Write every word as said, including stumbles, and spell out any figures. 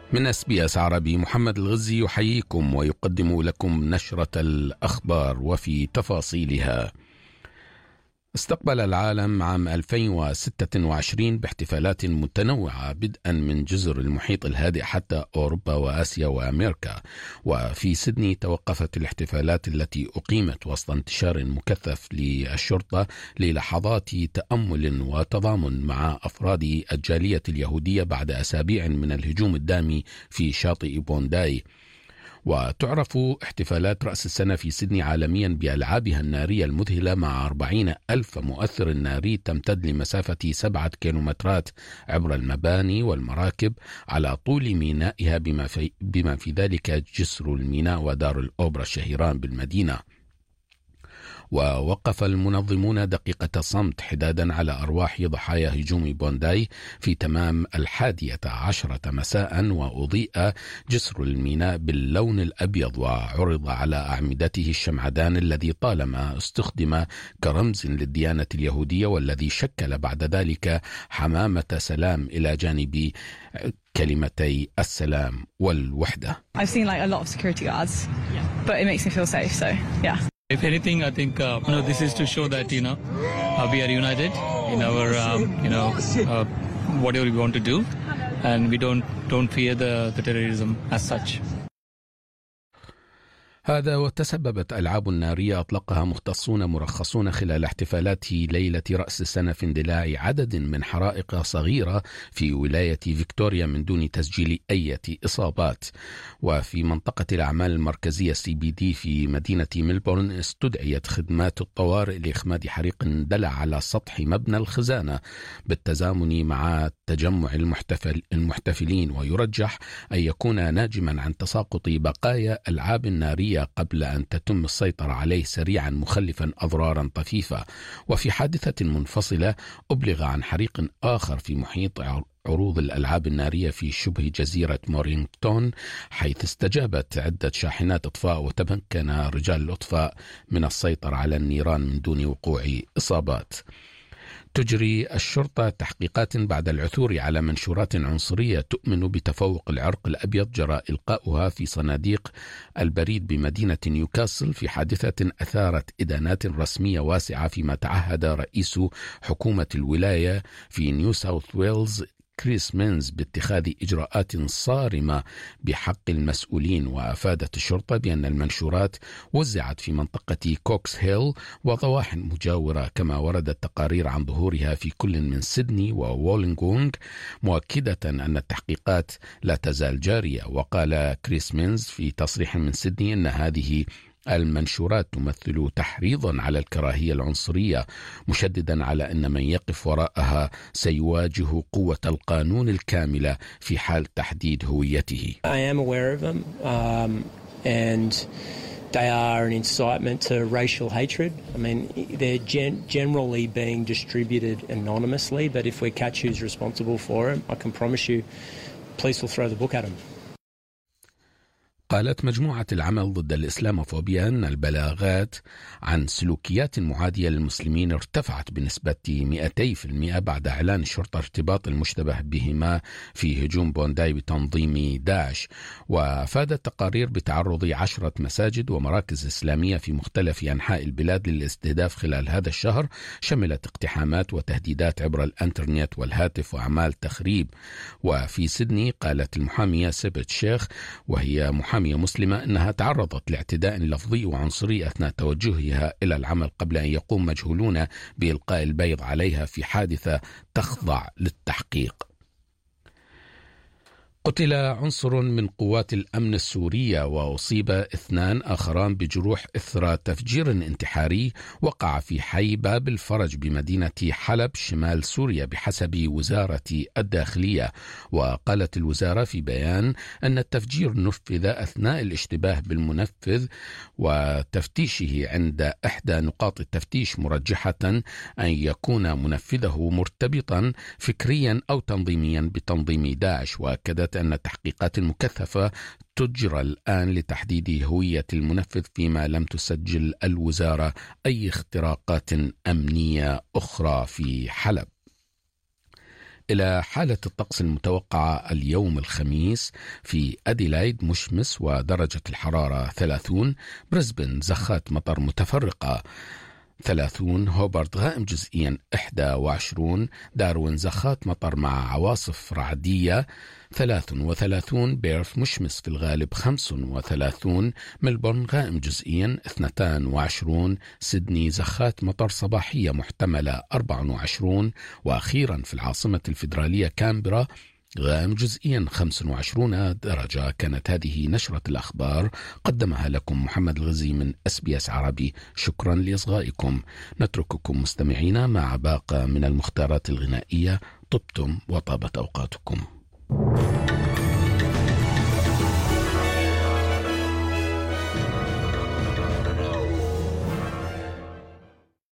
من اس بي اس عربي، محمد الغزي يحييكم ويقدم لكم نشرة الأخبار وفي تفاصيلها. استقبل العالم عام ألفين وستة وعشرين باحتفالات متنوعة بدءا من جزر المحيط الهادئ حتى أوروبا وآسيا وأمريكا. وفي سيدني توقفت الاحتفالات التي أقيمت وسط انتشار مكثف للشرطة للحظات تأمل وتضامن مع أفراد الجالية اليهودية بعد أسابيع من الهجوم الدامي في شاطئ بونداي. وتعرف احتفالات رأس السنة في سيدني عالميا بألعابها النارية المذهلة مع أربعين ألف مؤثر ناري تمتد لمسافة سبعة كيلومترات عبر المباني والمراكب على طول مينائها، بما في, بما في ذلك جسر الميناء ودار الأوبرا الشهيران بالمدينة. ووقف المنظمون دقيقة صمت حدادا على أرواح ضحايا هجوم بونداي في تمام الحادية عشرة مساء، وأضيء جسر الميناء باللون الأبيض وعرض على أعمدته الشمعدان الذي طالما استخدم كرمز للديانة اليهودية، والذي شكل بعد ذلك حمامة سلام إلى جانب كلمتي السلام والوحدة. I've seen like a lot of security guards, but it makes me feel safe, so yeah. If anything, I think uh, you know, this is to show that you know uh, we are united in our um, you know uh, whatever we want to do, and we don't don't fear the, the terrorism as such. هذا وتسببت ألعاب نارية أطلقها مختصون مرخصون خلال احتفالات ليلة رأس السنة في اندلاع عدد من حرائق صغيرة في ولاية فيكتوريا من دون تسجيل أي إصابات. وفي منطقة الأعمال المركزية سي بي دي في مدينة ملبورن استدعيت خدمات الطوارئ لإخماد حريق اندلع على سطح مبنى الخزانة بالتزامن مع تجمع المحتفل المحتفلين، ويرجح أن يكون ناجما عن تساقط بقايا ألعاب نارية قبل أن تتم السيطرة عليه سريعا، مخلفا أضرارا طفيفة. وفي حادثة منفصلة أبلغ عن حريق آخر في محيط عروض الألعاب النارية في شبه جزيرة مورينغتون، حيث استجابت عدة شاحنات إطفاء وتمكن رجال الإطفاء من السيطرة على النيران من دون وقوع إصابات. تجري الشرطة تحقيقات بعد العثور على منشورات عنصرية تؤمن بتفوق العرق الأبيض جرى إلقاؤها في صناديق البريد بمدينة نيوكاسل في حادثة أثارت إدانات رسمية واسعة، فيما تعهد رئيس حكومة الولاية في نيو ساوث ويلز كريس مينز باتخاذ إجراءات صارمة بحق المسؤولين. وأفادت الشرطة بأن المنشورات وزعت في منطقة كوكس هيل وضواحٍ مجاورة، كما وردت تقارير عن ظهورها في كل من سيدني ووولينغونغ، مؤكدة أن التحقيقات لا تزال جارية. وقال كريس مينز في تصريح من سيدني أن هذه المنشورات تمثل تحريضا على الكراهية العنصرية، مشددا على أن من يقف وراءها سيواجه قوة القانون الكاملة في حال تحديد هويته. I am aware of them um, and they are an incitement to racial hatred. I mean, they're gen- generally being distributed anonymously, but if we catch who's responsible for them, I can promise you police will throw the book at them. قالت مجموعة العمل ضد الإسلاموفوبيا أن البلاغات عن سلوكيات معادية للمسلمين ارتفعت بنسبة مئتين بالمئة بعد إعلان الشرطة ارتباط المشتبه بهما في هجوم بونداي بتنظيم داعش. وأفادت تقارير بتعرض عشرة مساجد ومراكز إسلامية في مختلف أنحاء البلاد للاستهداف خلال هذا الشهر، شملت اقتحامات وتهديدات عبر الانترنت والهاتف وأعمال تخريب. وفي سيدني قالت المحامية سبت شيخ، وهي محامية مسلمة، أنها تعرضت لاعتداء لفظي وعنصري أثناء توجهها إلى العمل قبل أن يقوم مجهولون بإلقاء البيض عليها في حادثة تخضع للتحقيق. قتل عنصر من قوات الأمن السورية وأصيب اثنان آخران بجروح إثر تفجير انتحاري وقع في حي باب الفرج بمدينة حلب شمال سوريا بحسب وزارة الداخلية. وقالت الوزارة في بيان أن التفجير نفذ أثناء الاشتباه بالمنفذ وتفتيشه عند إحدى نقاط التفتيش، مرجحة أن يكون منفذه مرتبطا فكريا أو تنظيميا بتنظيم داعش. وأكدت أن التحقيقات المكثفة تجرى الآن لتحديد هوية المنفذ، فيما لم تسجل الوزارة أي اختراقات أمنية أخرى في حلب. إلى حالة الطقس المتوقعة اليوم الخميس: في أديلايد مشمس ودرجة الحرارة ثلاثون، بريسبن زخات مطر متفرقة ثلاثون، هوبارت غائم جزئيا إحدى وعشرون، داروين زخات مطر مع عواصف رعدية ثلاث وثلاثون، بيرث مشمس في الغالب خمس وثلاثون، ملبورن غائم جزئيا اثنتان وعشرون، سيدني زخات مطر صباحية محتملة أربع وعشرون، وأخيرا في العاصمة الفيدرالية كامبرا غائم جزئيا خمس وعشرون درجة. كانت هذه نشرة الأخبار قدمها لكم محمد الغزي من إس بي إس عربي. شكرا لإصغائكم. نترككم مستمعين مع باقة من المختارات الغنائية. طبتم وطابت أوقاتكم.